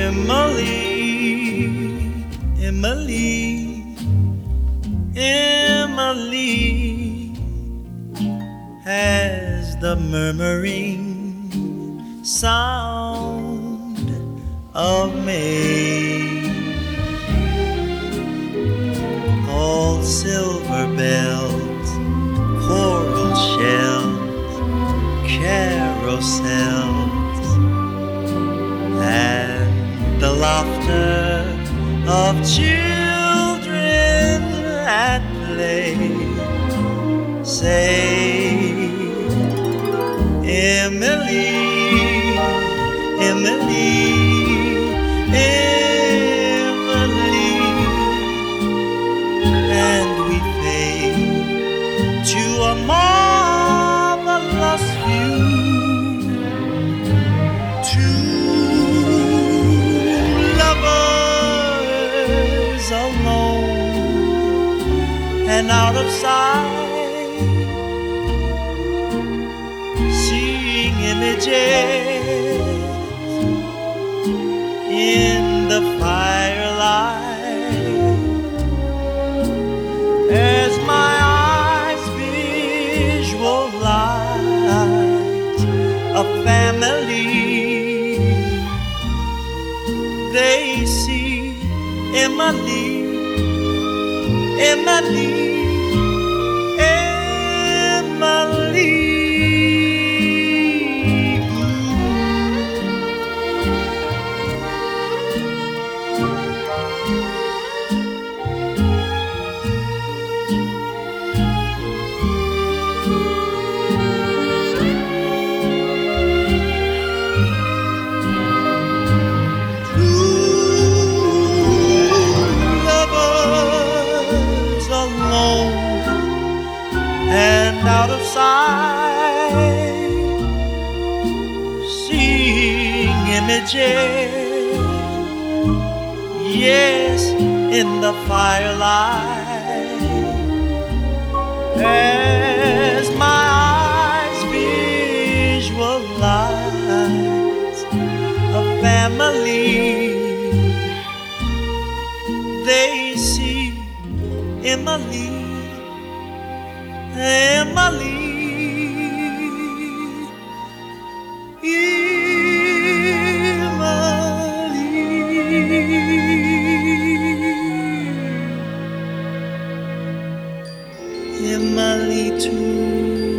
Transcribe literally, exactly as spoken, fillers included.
Emily, Emily, Emily has the murmuring sound of May. All silver bells, coral shells, carousels, and the laughter of children at play. Say, Emily, Emily, Emily, and we fade to a marvelous view. And out of sight, seeing images in the firelight. As my eyes visualize a family, they see Emily, Emily, Emily. And out of sight, seeing images, yes, in the firelight. As my eyes visualize a family, they see Emily, Emily, Emily, Emily too.